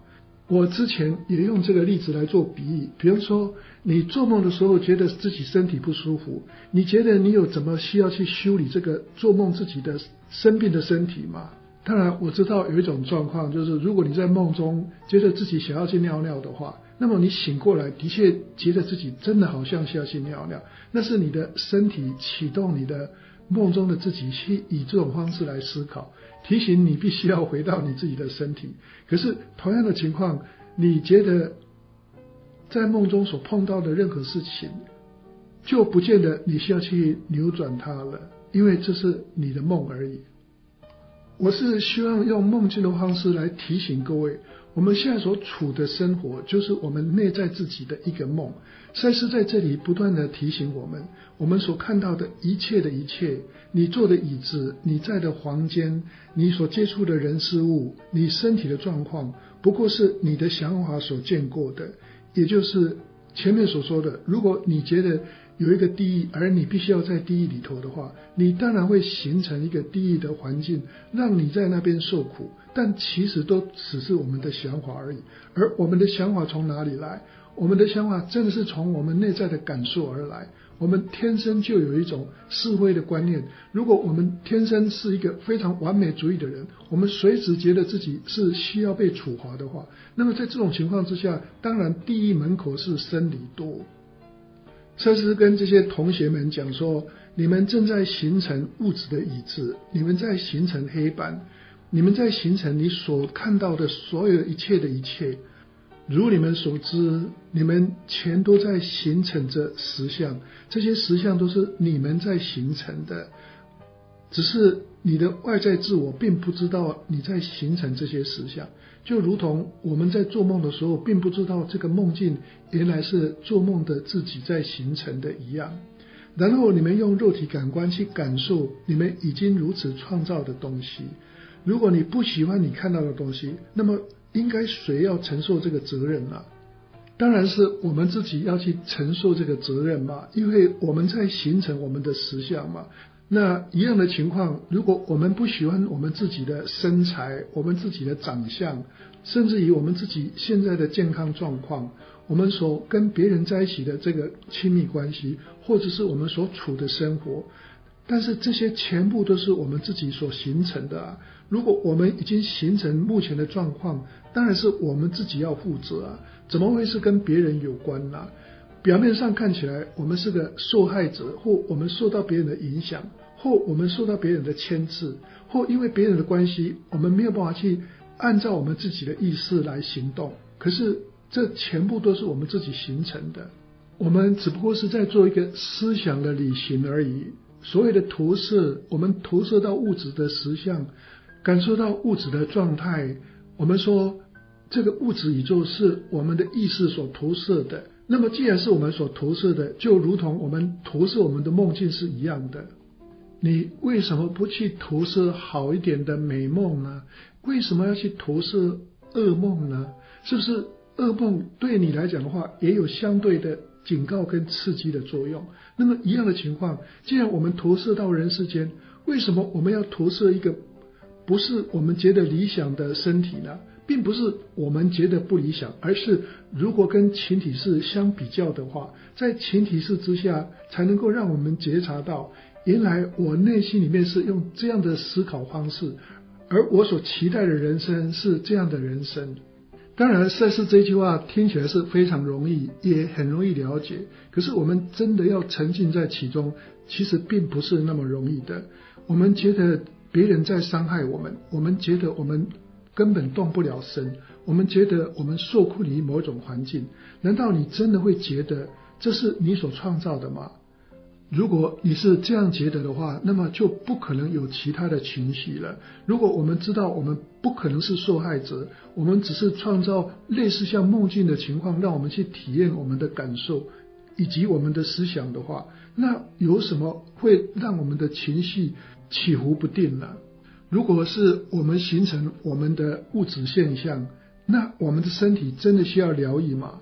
我之前也用这个例子来做比喻，比方说你做梦的时候觉得自己身体不舒服，你觉得你有怎么需要去修理这个做梦自己的生病的身体吗？当然我知道有一种状况，就是如果你在梦中觉得自己想要去尿尿的话，那么你醒过来的确觉得自己真的好像需要去尿尿，那是你的身体启动你的梦中的自己去以这种方式来思考，提醒你必须要回到你自己的身体。可是同样的情况，你觉得在梦中所碰到的任何事情就不见得你需要去扭转它了，因为这是你的梦而已。我是希望用梦境的方式来提醒各位，我们现在所处的生活就是我们内在自己的一个梦。赛斯在这里不断的提醒我们，我们所看到的一切的一切，你坐的椅子，你在的房间，你所接触的人事物，你身体的状况，不过是你的想法所见过的。也就是前面所说的，如果你觉得有一个地狱，而你必须要在地狱里头的话，你当然会形成一个地狱的环境，让你在那边受苦，但其实都只是我们的想法而已。而我们的想法从哪里来？我们的想法真的是从我们内在的感受而来。我们天生就有一种是非的观念，如果我们天生是一个非常完美主义的人，我们随时觉得自己是需要被处罚的话，那么在这种情况之下，当然地狱门口是生理多。赛斯跟这些同学们讲说，你们正在形成物质的椅子，你们在形成黑板，你们在形成你所看到的所有一切的一切。如你们所知，你们全都在形成着实相，这些实相都是你们在形成的，只是你的外在自我并不知道你在形成这些实相，就如同我们在做梦的时候并不知道这个梦境原来是做梦的自己在形成的一样。然后你们用肉体感官去感受你们已经如此创造的东西。如果你不喜欢你看到的东西，那么应该谁要承受这个责任呢？当然是我们自己要去承受这个责任嘛，因为我们在形成我们的实相嘛。那一样的情况，如果我们不喜欢我们自己的身材，我们自己的长相，甚至于我们自己现在的健康状况，我们所跟别人在一起的这个亲密关系，或者是我们所处的生活，但是这些全部都是我们自己所形成的啊。如果我们已经形成目前的状况，当然是我们自己要负责啊，怎么会是跟别人有关呢？表面上看起来我们是个受害者，或我们受到别人的影响，或我们受到别人的牵制，或因为别人的关系，我们没有办法去按照我们自己的意识来行动。可是这全部都是我们自己形成的，我们只不过是在做一个思想的旅行而已。所谓的投射，我们投射到物质的实相，感受到物质的状态，我们说这个物质宇宙是我们的意识所投射的。那么既然是我们所投射的，就如同我们投射我们的梦境是一样的。你为什么不去投射好一点的美梦呢？为什么要去投射噩梦呢？是不是噩梦对你来讲的话也有相对的警告跟刺激的作用？那么一样的情况，既然我们投射到人世间，为什么我们要投射一个不是我们觉得理想的身体呢？并不是我们觉得不理想，而是如果跟群体式相比较的话，在群体式之下才能够让我们觉察到，原来我内心里面是用这样的思考方式，而我所期待的人生是这样的人生。当然赛斯这句话听起来是非常容易，也很容易了解，可是我们真的要沉浸在其中，其实并不是那么容易的。我们觉得别人在伤害我们，我们觉得我们根本动不了身，我们觉得我们受困于某种环境，难道你真的会觉得这是你所创造的吗？如果你是这样觉得的话，那么就不可能有其他的情绪了。如果我们知道我们不可能是受害者，我们只是创造类似像梦境的情况，让我们去体验我们的感受以及我们的思想的话，那有什么会让我们的情绪起伏不定呢？如果是我们形成我们的物质现象，那我们的身体真的需要疗愈吗？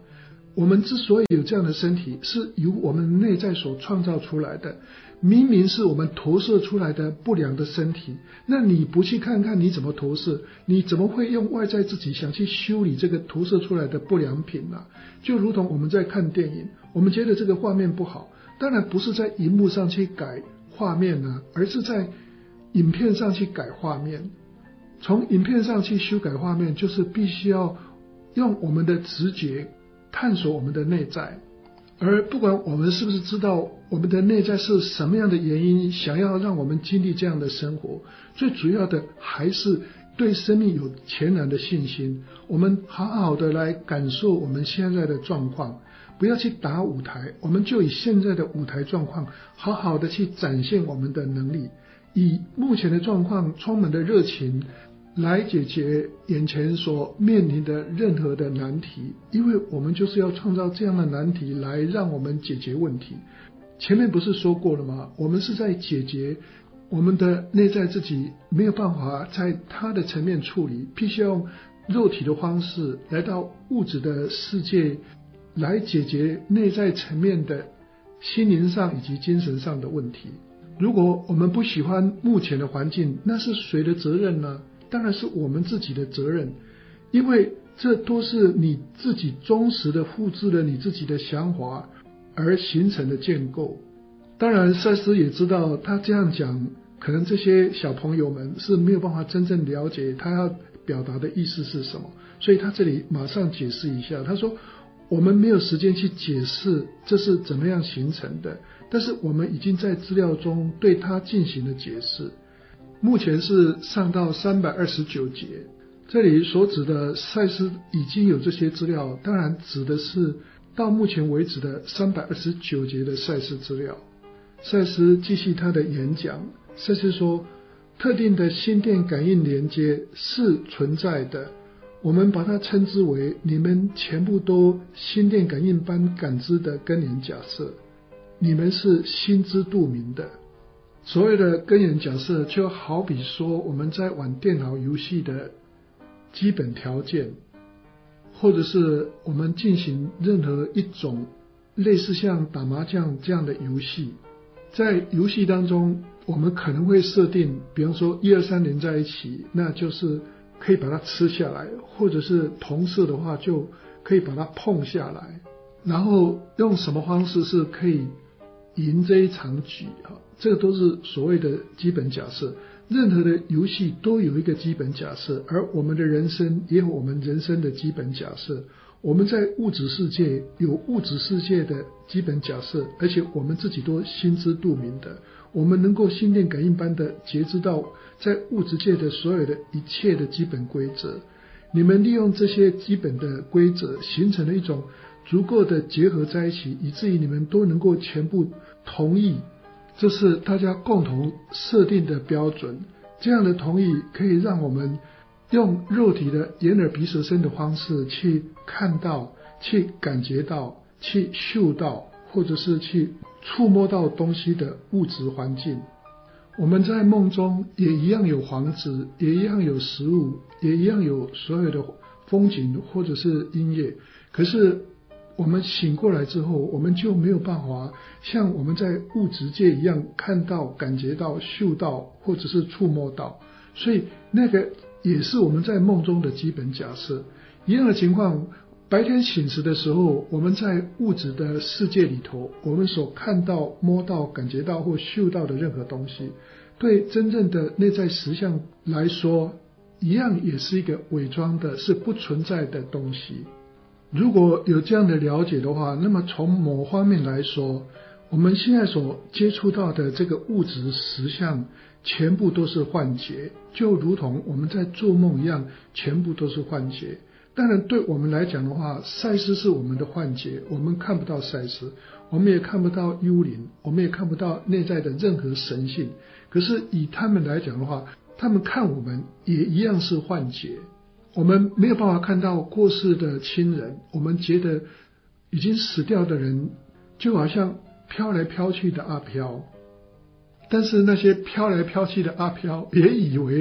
我们之所以有这样的身体，是由我们内在所创造出来的，明明是我们投射出来的不良的身体，那你不去看看你怎么投射，你怎么会用外在自己想去修理这个投射出来的不良品呢？就如同我们在看电影，我们觉得这个画面不好，当然不是在荧幕上去改画面呢，而是在影片上去改画面。从影片上去修改画面，就是必须要用我们的直觉探索我们的内在，而不管我们是不是知道我们的内在是什么样的原因想要让我们经历这样的生活，最主要的还是对生命有全然的信心。我们好好的来感受我们现在的状况，不要去打舞台，我们就以现在的舞台状况好好的去展现我们的能力，以目前的状况充满的热情来解决眼前所面临的任何的难题，因为我们就是要创造这样的难题来让我们解决问题。前面不是说过了吗？我们是在解决我们的内在自己没有办法在它的层面处理，必须要用肉体的方式来到物质的世界来解决内在层面的心灵上以及精神上的问题。如果我们不喜欢目前的环境，那是谁的责任呢？当然是我们自己的责任，因为这都是你自己忠实的复制了你自己的想法而形成的建构。当然赛斯也知道他这样讲，可能这些小朋友们是没有办法真正了解他要表达的意思是什么，所以他这里马上解释一下。他说我们没有时间去解释这是怎么样形成的，但是我们已经在资料中对它进行了解释。目前是上到三百二十九节，这里所指的赛斯已经有这些资料，当然指的是到目前为止的三百二十九节的赛斯资料。赛斯继续他的演讲，赛斯说特定的心电感应连接是存在的，我们把它称之为你们全部都心电感应般感知的根源假设，你们是心知肚明的。所谓的根源假设就好比说我们在玩电脑游戏的基本条件，或者是我们进行任何一种类似像打麻将这样的游戏，在游戏当中我们可能会设定，比方说一二三连在一起，那就是可以把它吃下来，或者是同色的话就可以把它碰下来，然后用什么方式是可以赢这一场局，这个都是所谓的基本假设。任何的游戏都有一个基本假设，而我们的人生也有我们人生的基本假设。我们在物质世界有物质世界的基本假设，而且我们自己都心知肚明的，我们能够心电感应般的觉知到在物质界的所有的一切的基本规则。你们利用这些基本的规则形成了一种足够的结合在一起，以至于你们都能够全部同意，这是大家共同设定的标准。这样的同意可以让我们用肉体的眼耳鼻舌身的方式去看到，去感觉到，去嗅到，或者是去触摸到东西的物质环境。我们在梦中也一样有房子，也一样有食物，也一样有所有的风景或者是音乐，可是我们醒过来之后，我们就没有办法像我们在物质界一样看到、感觉到、嗅到或者是触摸到，所以那个也是我们在梦中的基本假设。一样的情况，白天醒时的时候，我们在物质的世界里头，我们所看到、摸到、感觉到或嗅到的任何东西，对真正的内在实相来说，一样也是一个伪装的、是不存在的东西。如果有这样的了解的话，那么从某方面来说，我们现在所接触到的这个物质实相全部都是幻觉，就如同我们在做梦一样，全部都是幻觉。当然对我们来讲的话，赛斯是我们的幻觉，我们看不到赛斯，我们也看不到幽灵，我们也看不到内在的任何神性。可是以他们来讲的话，他们看我们也一样是幻觉。我们没有办法看到过世的亲人，我们觉得已经死掉的人就好像飘来飘去的阿飘，但是那些飘来飘去的阿飘也以为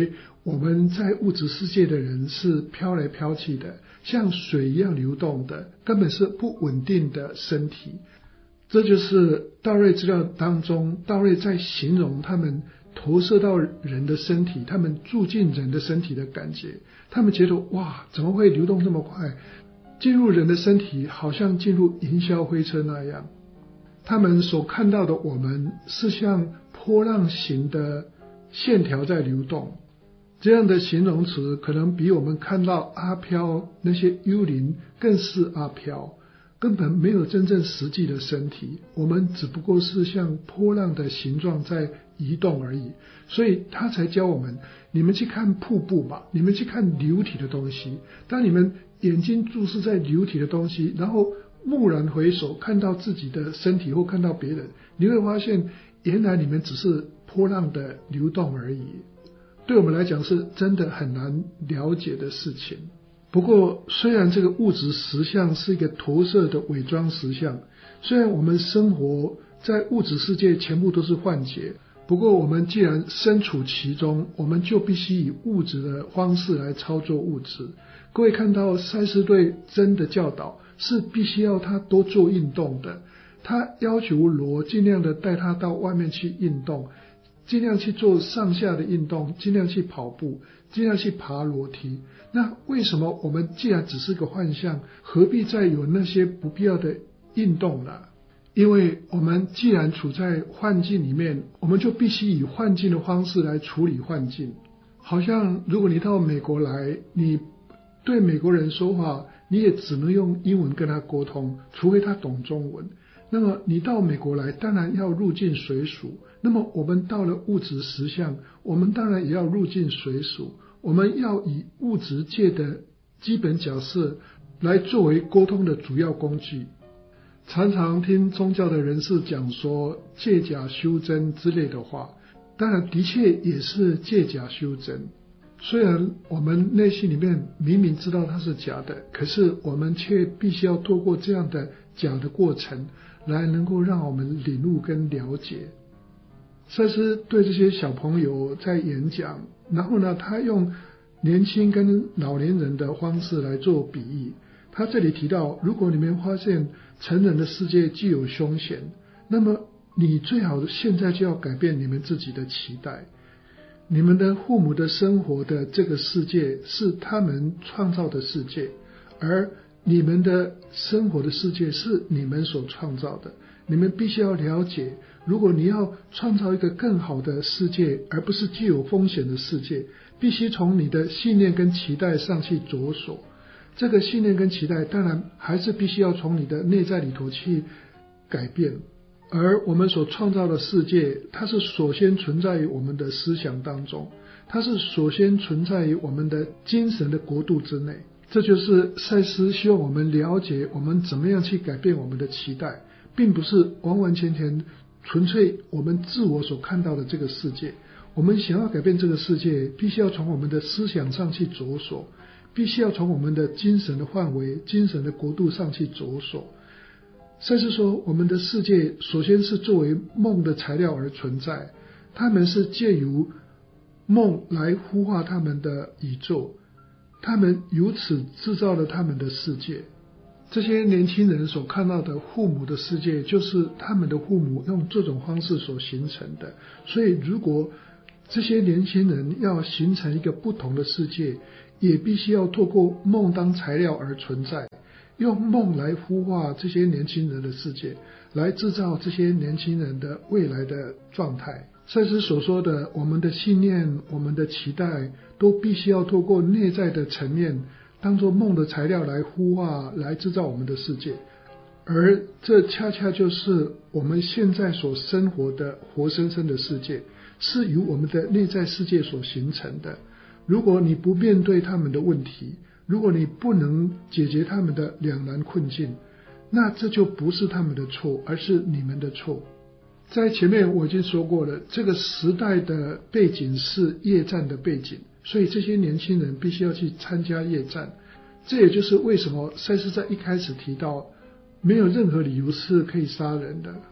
我们在物质世界的人是飘来飘去的，像水一样流动的，根本是不稳定的身体。这就是道瑞资料当中，道瑞在形容他们投射到人的身体，他们住进人的身体的感觉。他们觉得哇，怎么会流动这么快？进入人的身体，好像进入云霄飞车那样。他们所看到的我们是像波浪形的线条在流动。这样的形容词可能比我们看到阿飘那些幽灵更是阿飘，根本没有真正实际的身体，我们只不过是像波浪的形状在移动而已。所以他才教我们，你们去看瀑布吧，你们去看流体的东西，当你们眼睛注视在流体的东西，然后蓦然回首看到自己的身体或看到别人，你会发现原来你们只是波浪的流动而已。对我们来讲是真的很难了解的事情。不过虽然这个物质实相是一个投射的伪装实相，虽然我们生活在物质世界全部都是幻觉，不过我们既然身处其中，我们就必须以物质的方式来操作物质。各位看到赛斯对真的教导是必须要他多做运动的，他要求罗尽量的带他到外面去运动，尽量去做上下的运动，尽量去跑步，尽量去爬楼梯。那为什么我们既然只是个幻象，何必再有那些不必要的运动呢？因为我们既然处在幻境里面，我们就必须以幻境的方式来处理幻境。好像如果你到美国来，你对美国人说话，你也只能用英文跟他沟通，除非他懂中文。那么你到美国来，当然要入境随俗。那么我们到了物质实相，我们当然也要入境随俗。我们要以物质界的基本假设来作为沟通的主要工具。常常听宗教的人士讲说借假修真之类的话，当然的确也是借假修真。虽然我们内心里面明明知道它是假的，可是我们却必须要透过这样的假的过程来能够让我们领悟跟了解。赛斯对这些小朋友在演讲，然后呢，他用年轻跟老年人的方式来做比喻。他这里提到，如果你们发现成人的世界具有凶险，那么你最好现在就要改变你们自己的期待。你们的父母的生活的这个世界是他们创造的世界，而你们的生活的世界是你们所创造的。你们必须要了解，如果你要创造一个更好的世界，而不是具有风险的世界，必须从你的信念跟期待上去着手。这个信念跟期待当然还是必须要从你的内在里头去改变。而我们所创造的世界，它是首先存在于我们的思想当中，它是首先存在于我们的精神的国度之内。这就是赛斯希望我们了解，我们怎么样去改变我们的期待，并不是完完全全纯粹我们自我所看到的这个世界。我们想要改变这个世界，必须要从我们的思想上去着手，必须要从我们的精神的范围、精神的国度上去着手。赛斯说，我们的世界首先是作为梦的材料而存在，他们是借由梦来孵化他们的宇宙，他们由此制造了他们的世界。这些年轻人所看到的父母的世界，就是他们的父母用这种方式所形成的。所以如果这些年轻人要形成一个不同的世界，也必须要透过梦当材料而存在，用梦来孵化这些年轻人的世界，来制造这些年轻人的未来的状态。赛斯所说的，我们的信念、我们的期待，都必须要透过内在的层面，当作梦的材料来孵化，来制造我们的世界。而这恰恰就是我们现在所生活的活生生的世界，是由我们的内在世界所形成的。如果你不面对他们的问题，如果你不能解决他们的两难困境，那这就不是他们的错，而是你们的错。在前面我已经说过了，这个时代的背景是夜战的背景，所以这些年轻人必须要去参加夜战。这也就是为什么赛斯在一开始提到，没有任何理由是可以杀人的。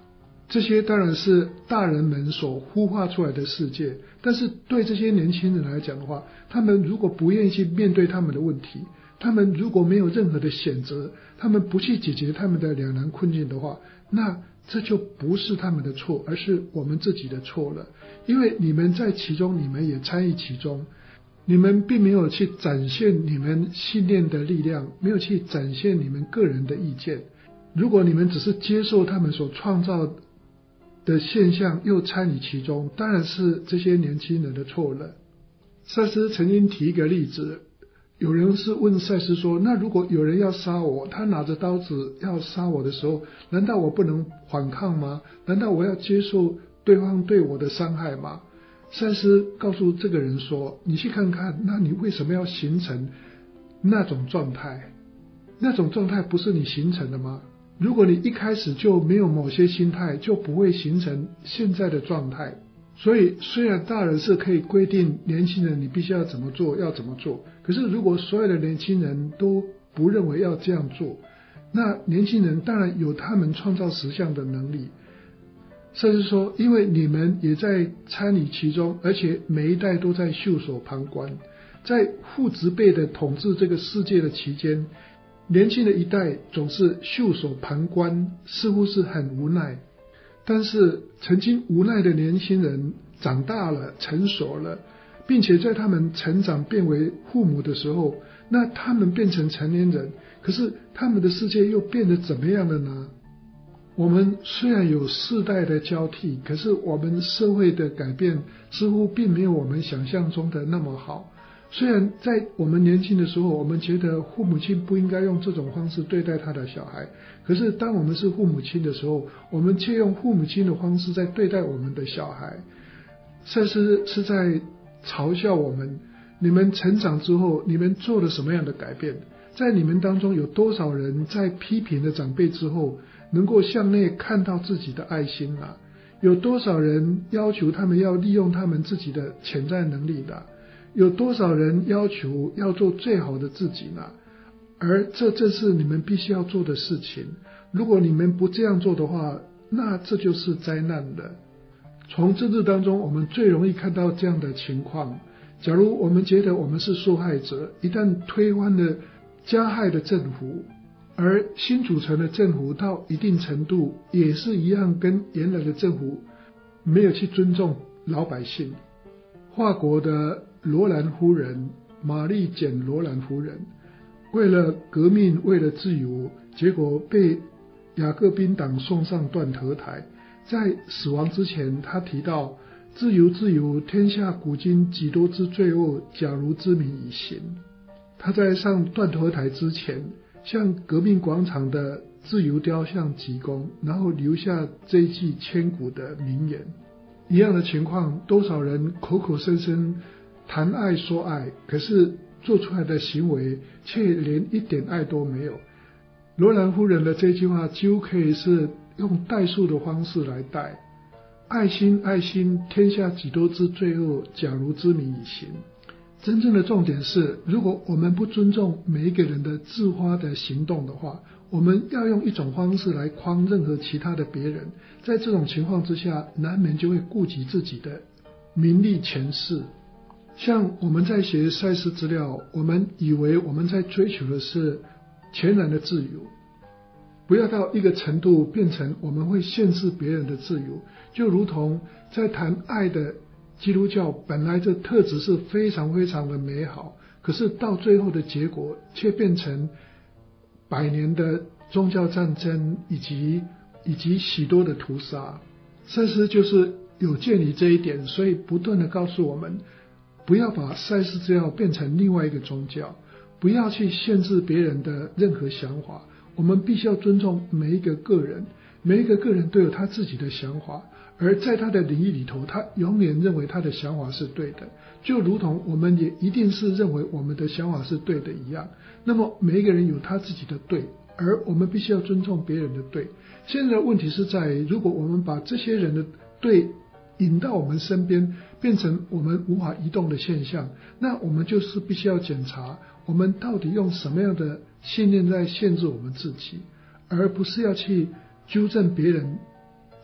这些当然是大人们所孵化出来的世界，但是对这些年轻人来讲的话，他们如果不愿意去面对他们的问题，他们如果没有任何的选择，他们不去解决他们的两难困境的话，那这就不是他们的错，而是我们自己的错了。因为你们在其中，你们也参与其中，你们并没有去展现你们信念的力量，没有去展现你们个人的意见。如果你们只是接受他们所创造的现象，又参与其中，当然是这些年轻人的错了。赛斯曾经提一个例子，有人是问赛斯说，那如果有人要杀我，他拿着刀子要杀我的时候，难道我不能反抗吗？难道我要接受对方对我的伤害吗？赛斯告诉这个人说，你去看看，那你为什么要形成那种状态？那种状态不是你形成的吗？如果你一开始就没有某些心态，就不会形成现在的状态。所以虽然大人是可以规定年轻人你必须要怎么做要怎么做，可是如果所有的年轻人都不认为要这样做，那年轻人当然有他们创造实相的能力。甚至说，因为你们也在参与其中，而且每一代都在袖手旁观，在父执辈的统治这个世界的期间，年轻的一代总是袖手旁观，似乎是很无奈。但是曾经无奈的年轻人长大了，成熟了，并且在他们成长变为父母的时候，那他们变成成年人，可是他们的世界又变得怎么样了呢？我们虽然有世代的交替，可是我们社会的改变似乎并没有我们想象中的那么好。虽然在我们年轻的时候，我们觉得父母亲不应该用这种方式对待他的小孩，可是当我们是父母亲的时候，我们却用父母亲的方式在对待我们的小孩。赛斯是在嘲笑我们，你们成长之后，你们做了什么样的改变？在你们当中有多少人在批评了长辈之后，能够向内看到自己的爱心啊？有多少人要求他们要利用他们自己的潜在能力的？有多少人要求要做最好的自己呢？而这正是你们必须要做的事情。如果你们不这样做的话，那这就是灾难了。从政治当中，我们最容易看到这样的情况。假如我们觉得我们是受害者，一旦推翻了加害的政府，而新组成的政府到一定程度也是一样，跟原来的政府没有去尊重老百姓。法国的罗兰夫人，玛丽简·罗兰夫人，为了革命，为了自由，结果被雅各宾党送上断头台。在死亡之前，他提到，自由自由，天下古今几多之罪恶，假如之民以行。他在上断头台之前，向革命广场的自由雕像鞠躬，然后留下这一句千古的名言。一样的情况，多少人口口声声谈爱说爱，可是做出来的行为却连一点爱都没有。罗兰夫人的这句话几乎可以是用代数的方式来代，爱心爱心，天下几多之罪恶，假如之民以行。真正的重点是，如果我们不尊重每一个人的自发的行动的话，我们要用一种方式来框任何其他的别人，在这种情况之下，难免就会顾及自己的名利权势。像我们在学赛斯资料，我们以为我们在追求的是全然的自由，不要到一个程度变成我们会限制别人的自由，就如同在谈爱的基督教，本来这特质是非常非常的美好，可是到最后的结果却变成百年的宗教战争以及以及许多的屠杀。赛斯就是有鉴于这一点，所以不断的告诉我们，不要把赛斯资料变成另外一个宗教，不要去限制别人的任何想法，我们必须要尊重每一个个人，每一个个人都有他自己的想法，而在他的领域里头，他永远认为他的想法是对的，就如同我们也一定是认为我们的想法是对的一样。那么每一个人有他自己的对，而我们必须要尊重别人的对。现在的问题是在于，如果我们把这些人的对引到我们身边，变成我们无法移动的现象，那我们就是必须要检查我们到底用什么样的信念在限制我们自己，而不是要去纠正别人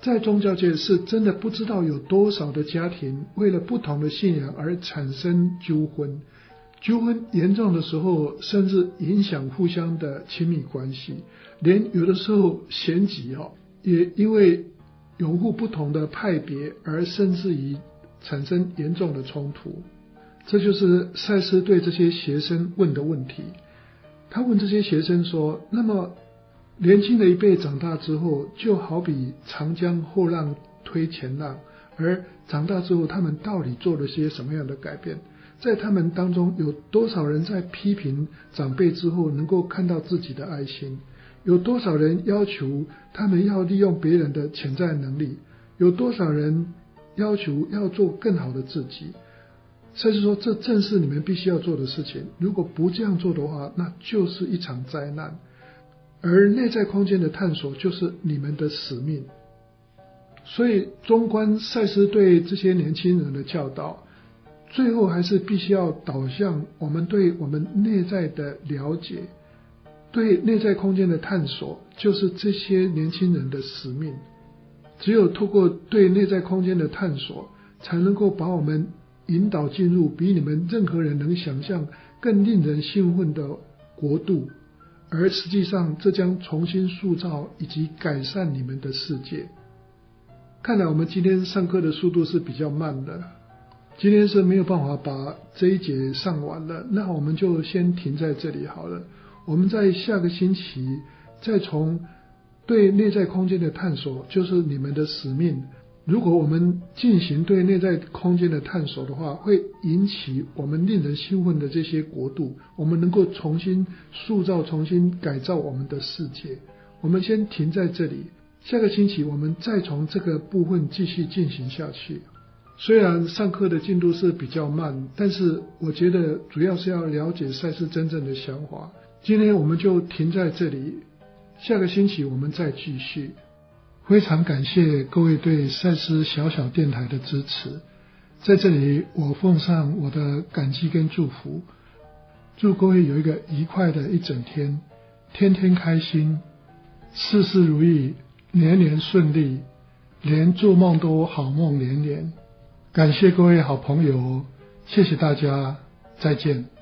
在宗教界是真的不知道有多少的家庭为了不同的信仰而产生纠纷，纠纷严重的时候甚至影响互相的亲密关系，连有的时候嫌己哦，也因为拥护不同的派别而甚至于产生严重的冲突。这就是赛斯对这些学生问的问题。他问这些学生说，那么年轻的一辈长大之后，就好比长江后浪推前浪，而长大之后他们到底做了些什么样的改变？在他们当中有多少人在批评长辈之后能够看到自己的爱心？有多少人要求他们要利用别人的潜在能力？有多少人要求要做更好的自己？甚至说这正是你们必须要做的事情，如果不这样做的话，那就是一场灾难。而内在空间的探索就是你们的使命。所以纵观赛斯对这些年轻人的教导，最后还是必须要导向我们对我们内在的了解，对内在空间的探索，就是这些年轻人的使命。只有透过对内在空间的探索，才能够把我们引导进入比你们任何人能想象更令人兴奋的国度，而实际上这将重新塑造以及改善你们的世界。看来我们今天上课的速度是比较慢的，今天是没有办法把这一节上完了，那我们就先停在这里好了。我们在下个星期再从对内在空间的探索，就是你们的使命，如果我们进行对内在空间的探索的话，会引起我们令人兴奋的这些国度，我们能够重新塑造、重新改造我们的世界。我们先停在这里，下个星期我们再从这个部分继续进行下去。虽然上课的进度是比较慢，但是我觉得主要是要了解赛斯真正的想法。今天我们就停在这里，下个星期我们再继续。非常感谢各位对赛斯小小电台的支持，在这里我奉上我的感激跟祝福，祝各位有一个愉快的一整天，天天开心，事事如意，年年顺利，连做梦都好梦连连。感谢各位好朋友，谢谢大家，再见。